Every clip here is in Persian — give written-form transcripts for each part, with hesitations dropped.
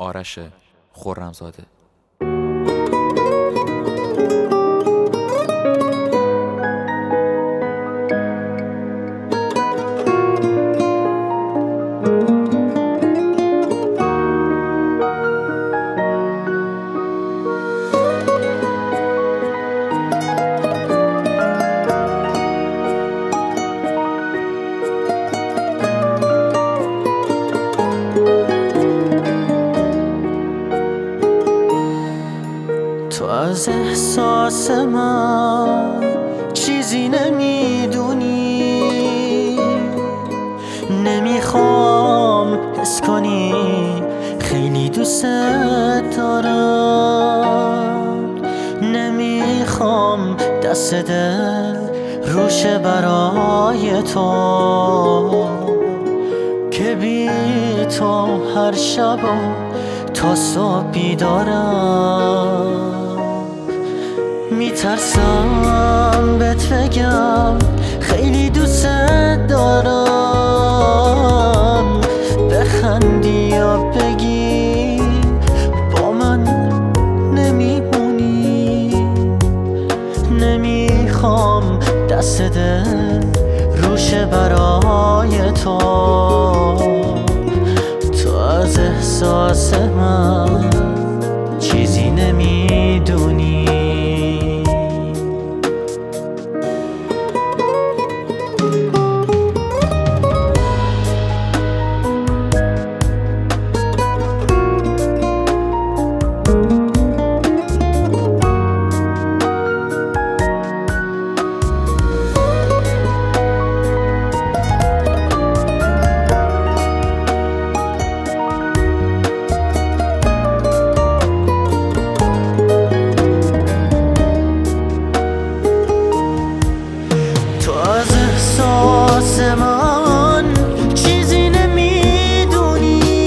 آرش خرمزاده. تو از احساس من چیزی نمیدونی، نمیخوام حس کنی خیلی دوست دارم، نمیخوام دست دل روشه برای تو که بی تو هر شب تا صبح بیدارم. میترسم بهت بگم خیلی دوست دارم، بخندی یا بگی با من نمیمونی، نمیخوام دست دل روشه برای تو. تو از احساس من چیزی نمیدونی. احساس من چیزی نمیدونی،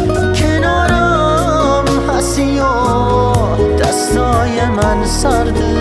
کنارم هستی و دستای من سرده،